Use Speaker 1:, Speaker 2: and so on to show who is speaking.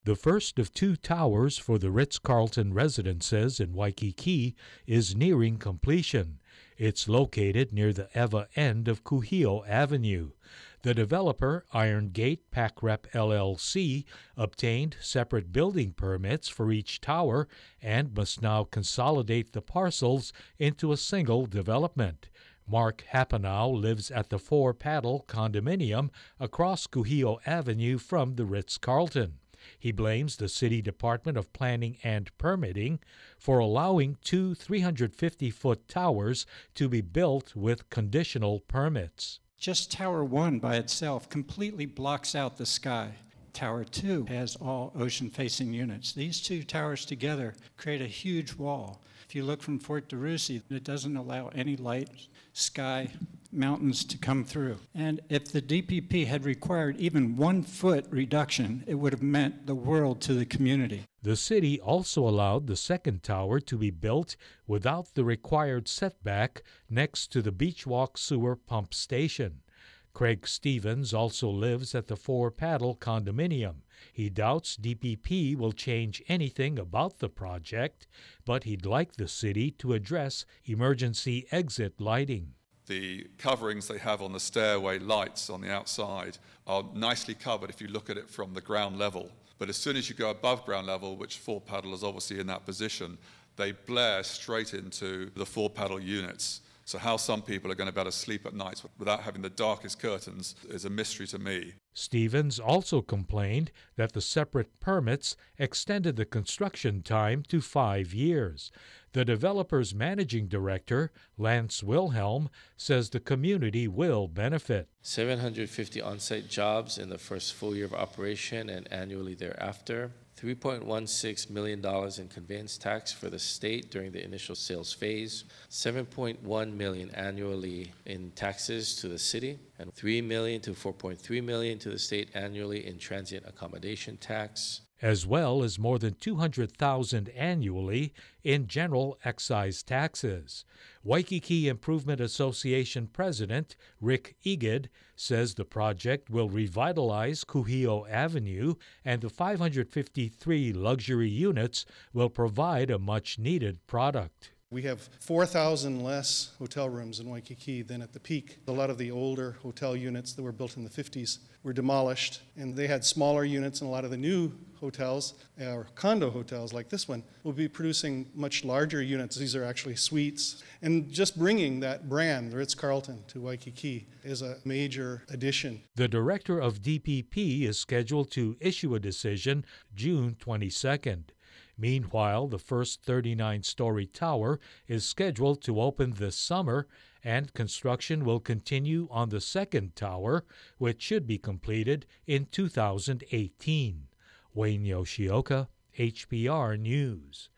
Speaker 1: The first of two towers for the Ritz-Carlton residences in Waikiki is nearing completion. It's located near the Ewa end of Kuhio Avenue. The developer, Iron Gate PacRep LLC, obtained separate building permits for each tower and must now consolidate the parcels into a single development. Mark Hapanow lives at the Four Paddle condominium across Kuhio Avenue from the Ritz-Carlton. He blames the City Department of Planning and Permitting for allowing two 350-foot towers to be built with conditional permits.
Speaker 2: Just Tower 1 by itself completely blocks out the sky. Tower 2 has all ocean-facing units. These two towers together create a huge wall. If you look from Fort DeRussy, it doesn't allow any light, sky, mountains to come through. And if the DPP had required even 1 foot reduction, it would have meant the world to the community.
Speaker 1: The city also allowed the second tower to be built without the required setback next to the Beachwalk Sewer Pump Station. Craig Stevens also lives at the Four Paddle condominium. He doubts DPP will change anything about the project, but he'd like the city to address emergency exit lighting.
Speaker 3: The coverings they have on the stairway lights on the outside are nicely covered if you look at it from the ground level. But as soon as you go above ground level, which Four Paddle is obviously in that position, they blare straight into the Four Paddle units. So how some people are going to be able to sleep at night without having the darkest curtains is a mystery to me.
Speaker 1: Stevens also complained that the separate permits extended the construction time to 5 years. The developer's managing director, Lance Wilhelm, says the community will benefit.
Speaker 4: 750 on-site jobs in the first full year of operation and annually thereafter. $3.16 million in conveyance tax for the state during the initial sales phase, $7.1 million annually in taxes to the city, and $3 million to $4.3 million to the state annually in transient accommodation tax,
Speaker 1: as well as more than $200,000 annually in general excise taxes. Waikiki Improvement Association President Rick Egid says the project will revitalize Kuhio Avenue, and the 553 luxury units will provide a much-needed product.
Speaker 5: We have 4,000 less hotel rooms in Waikiki than at the peak. A lot of the older hotel units that were built in the 50s were demolished, and they had smaller units, and a lot of the new hotels, or condo hotels like this one, will be producing much larger units. These are actually suites. And just bringing that brand, the Ritz-Carlton, to Waikiki is a major addition.
Speaker 1: The director of DPP is scheduled to issue a decision June 22nd. Meanwhile, the first 39-story tower is scheduled to open this summer, and construction will continue on the second tower, which should be completed in 2018. Wayne Yoshioka, HPR News.